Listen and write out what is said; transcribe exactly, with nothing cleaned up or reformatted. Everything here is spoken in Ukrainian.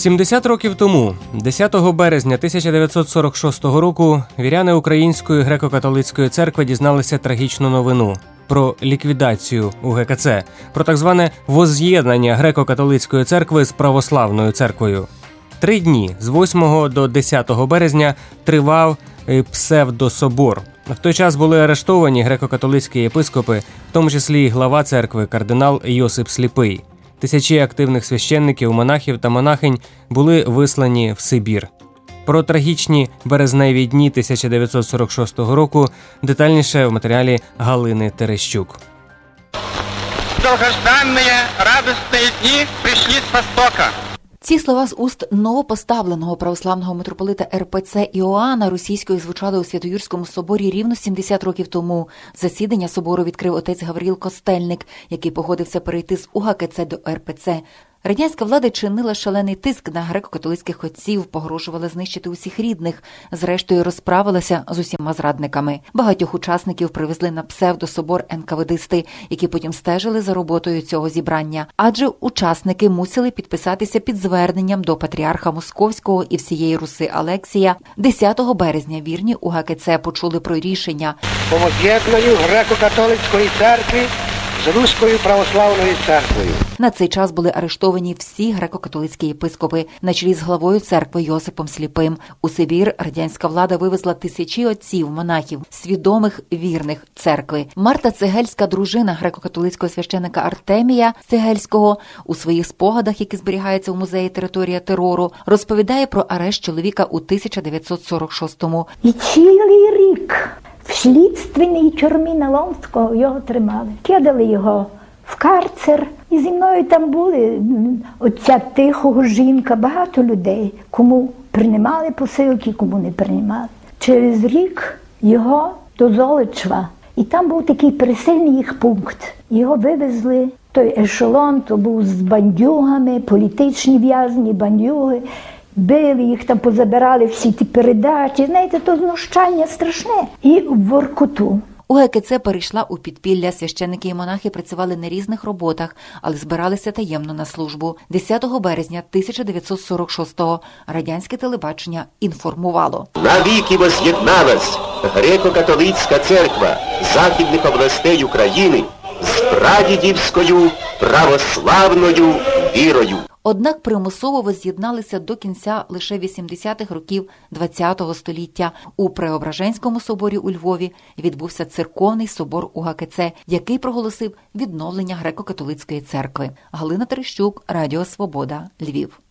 сімдесят років тому, десятого березня тисяча дев'ятсот сорок шостого року, віряни Української греко-католицької церкви дізналися трагічну новину про ліквідацію УГКЦ, про так зване возз'єднання греко-католицької церкви з православною церквою. Три дні, з восьмого до десятого березня, тривав псевдособор. В той час були арештовані греко-католицькі єпископи, в тому числі і глава церкви, кардинал Йосип Сліпий. Тисячі активних священників, монахів та монахинь були вислані в Сибір. Про трагічні березневі дні тисяча дев'ятсот сорок шостого року детальніше в матеріалі Галини Терещук. Долгожданные радостные дни пришли с Востока. Ці слова з уст новопоставленого православного митрополита ер пе це Іоанна російською звучали у Свято-Юрському соборі рівно сімдесят років тому. Засідання собору відкрив отець Гавриїл Костельник, який погодився перейти з у ге ке це до ер пе це. Радянська влада чинила шалений тиск на греко-католицьких отців, погрожувала знищити усіх рідних, зрештою розправилася з усіма зрадниками. Багатьох учасників привезли на псевдособор ен ка ве дисти, які потім стежили за роботою цього зібрання. Адже учасники мусили підписатися під зверненням до патріарха Московського і всієї Руси Алексія. десятого березня вірні у ге ке це почули про рішення по воз'єднанню греко-католицької церкви з Руською православною церквою. На цей час були арештовані всі греко-католицькі єпископи, на чолі з главою церкви Йосипом Сліпим. У Сибір радянська влада вивезла тисячі отців, монахів, свідомих вірних церкви. Марта Цегельська, дружина греко-католицького священика Артемія Цегельського, у своїх спогадах, які зберігаються в музеї «Територія терору», розповідає про арешт чоловіка у тисяча дев'ятсот сорок шостому. І цілий рік в слідственній тюрмі Налонського його тримали. Кидали його в карцер. І зі мною там були оця Тихого жінка, багато людей, кому приймали посилки, кому не приймали. Через рік його до Золочева. І там був такий пересильний їх пункт. Його вивезли, той ешелон, то був з бандюгами, політичні в'язні, бандюги. Били їх, там позабирали всі ті передачі. Знаєте, то знущання страшне. І в Воркуту. у ге ке це перейшла у підпілля. Священники і монахи працювали на різних роботах, але збиралися таємно на службу. десятого березня тисяча дев'ятсот сорок шостого радянське телебачення інформувало. Навіки воз'єдналась греко-католицька церква західних областей України з прадідівською православною вірою. Однак примусово воз'єдналися до кінця лише вісімдесятих років ХХ століття. У Преображенському соборі у Львові відбувся церковний собор у ге ке це, який проголосив відновлення греко-католицької церкви. Галина Терещук, Радіо Свобода, Львів.